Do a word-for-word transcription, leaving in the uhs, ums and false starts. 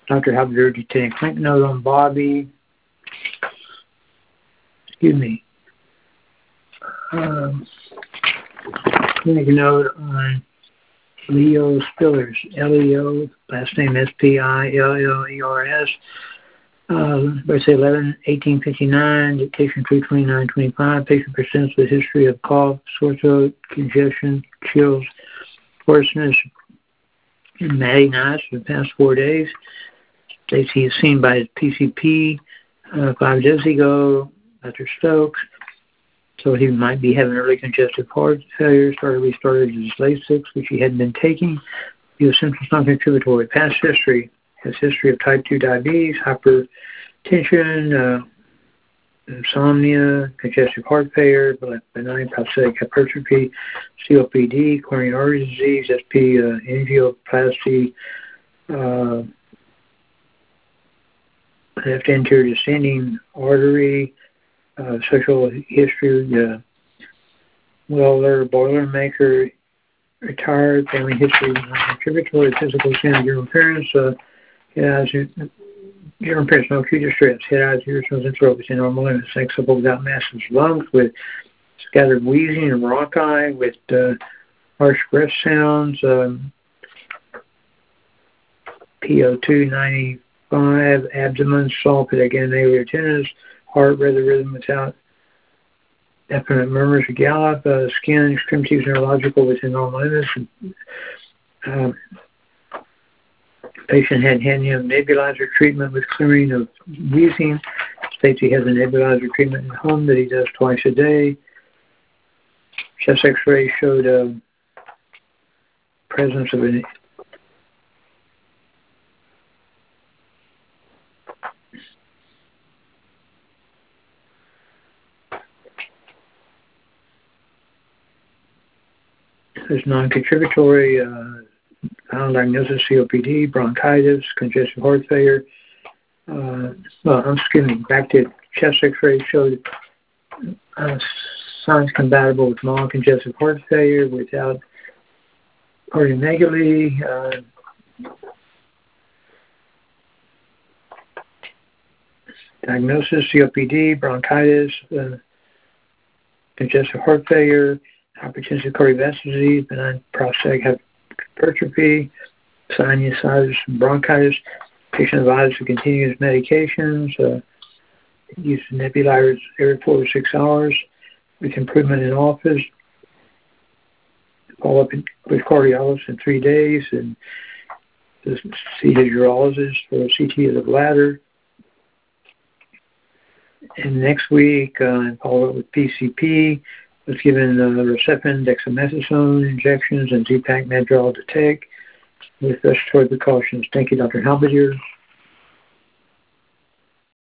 Doctor Halbert to take a clinic note on Bobby. Excuse me. Um, clinic note on Leo Spillers, L E O, last name S P I L L E R S. Uh, birthday eleven eighteen fifty-nine, dictation three twenty-nine twenty-five. Patient presents with history of cough, sore throat, congestion, chills, hoarseness, and matting eyes for the past four days. States he is seen by his P C P uh, five days ago, Doctor Stokes. So he might be having early congestive heart failure. Started restarted his Lasix, which he hadn't been taking. He was symptoms non-contributory. Past history. Has history of type two diabetes, hypertension, uh, insomnia, congestive heart failure, benign prostatic hypertrophy, C O P D, coronary artery disease, S P uh, angioplasty, uh, left anterior descending artery, uh, sexual history, uh, welder, boilermaker, retired, family history, non-contributory, physical sin, general appearance, uh, head eyes, general appearance, no acute distress, head eyes, ears, nose, and throat within normal limits, accessible without massive lungs, with scattered wheezing and bronchi, with uh, harsh breath sounds, um, P O two ninety-five, abdomen, sulfate, again, aortic heart, rather rhythm without definite murmurs or gallop, uh, skin, extremities, neurological within normal limits. Um, patient had helium nebulizer treatment with clearing of wheezing. States he has a nebulizer treatment at home that he does twice a day. Chest x-ray showed a presence of an there's non-contributory uh, final diagnosis, C O P D, bronchitis, congestive heart failure. Uh, well, I'm skimming. Back to chest x-ray showed uh, signs compatible with mild congestive heart failure without cardiomegaly. Uh, diagnosis, C O P D, bronchitis, uh, congestive heart failure, hypertensive cardiovascular disease, benign prostatic hypertrophy, sinusitis, bronchitis. Patient advised to continue his medications, uh, use nebulizers every four to six hours with improvement in office. Follow up with cardiologist in three days and see his urologist for a C T of the bladder. And next week, uh, follow up with P C P. Was given uh, Herceptin, dexamethasone injections, and Z-Pak Medrol to take with respiratory precautions. Thank you, Doctor Halbert.